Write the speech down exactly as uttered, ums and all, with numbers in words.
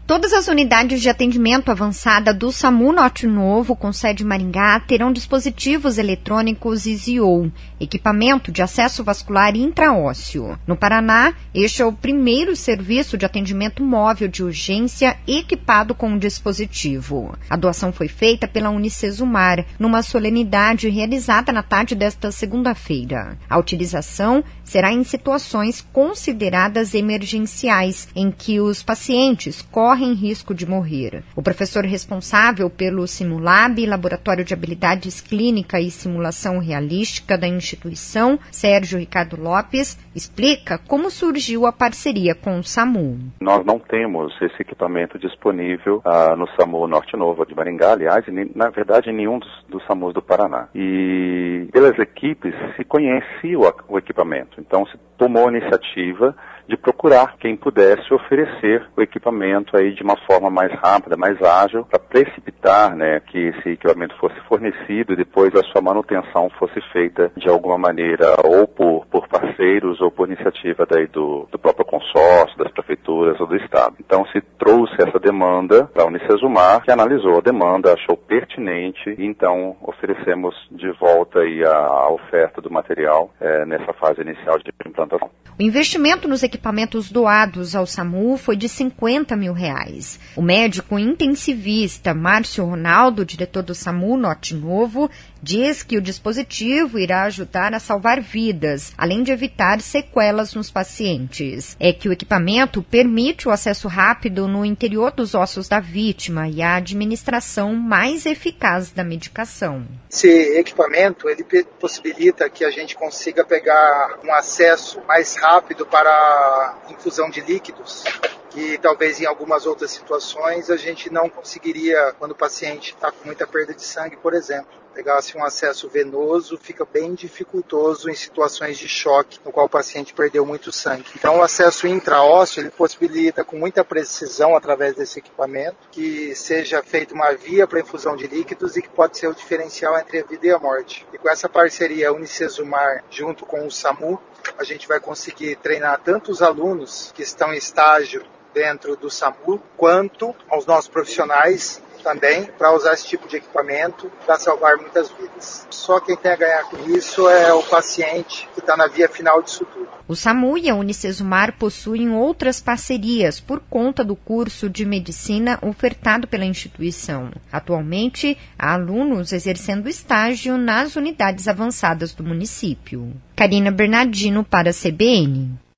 Todas as unidades de atendimento avançada do SAMU Norte Novo, com sede em Maringá, terão dispositivos eletrônicos E Z O, equipamento de acesso vascular intraósseo. No Paraná, este é o primeiro serviço de atendimento móvel de urgência equipado com o dispositivo. A doação foi feita pela Unicesumar, numa solenidade realizada na tarde desta segunda-feira. A utilização será em situações consideradas emergenciais, em que os pacientes correm em risco de morrer. O professor responsável pelo Simulab, Laboratório de Habilidades Clínica e Simulação Realística da instituição, Sérgio Ricardo Lopes, explica como surgiu a parceria com o SAMU. Nós não temos esse equipamento disponível ah, no SAMU Norte Novo de Maringá, aliás, na verdade em nenhum dos, dos SAMUs do Paraná. E pelas equipes se conhecia o, o equipamento, então se tomou a iniciativa de procurar quem pudesse oferecer o equipamento aí de uma forma mais rápida, mais ágil, para precipitar, né, que esse equipamento fosse fornecido e depois a sua manutenção fosse feita de alguma maneira, ou por, por parceiros, ou por iniciativa daí do, do próprio consórcio, das prefeituras ou do Estado. Então se trouxe essa demanda para a Unicesumar, que analisou a demanda, achou pertinente, e então oferecemos de volta aí a, a oferta do material é, nessa fase inicial de implantação. O investimento nos equipamentos doados ao SAMU foi de cinquenta mil reais. O médico intensivista Márcio Ronaldo, diretor do SAMU Norte Novo, diz que o dispositivo irá ajudar a salvar vidas, além de evitar sequelas nos pacientes. É que o equipamento permite o acesso rápido no interior dos ossos da vítima e a administração mais eficaz da medicação. Esse equipamento ele possibilita que a gente consiga pegar um acesso mais rápido para a infusão de líquidos, que talvez em algumas outras situações a gente não conseguiria quando o paciente está com muita perda de sangue, por exemplo. Pegasse um acesso venoso, fica bem dificultoso em situações de choque, no qual o paciente perdeu muito sangue. Então o acesso intraósseo ele possibilita com muita precisão, através desse equipamento, que seja feita uma via para infusão de líquidos e que pode ser o diferencial entre a vida e a morte. E com essa parceria Unicesumar junto com o SAMU, a gente vai conseguir treinar tanto os alunos que estão em estágio dentro do SAMU, quanto aos nossos profissionais também, para usar esse tipo de equipamento para salvar muitas vidas. Só quem tem a ganhar com isso é o paciente que está na via final disso tudo. O SAMU e a Unicesumar possuem outras parcerias por conta do curso de medicina ofertado pela instituição. Atualmente, há alunos exercendo estágio nas unidades avançadas do município. Karina Bernardino para a C B N.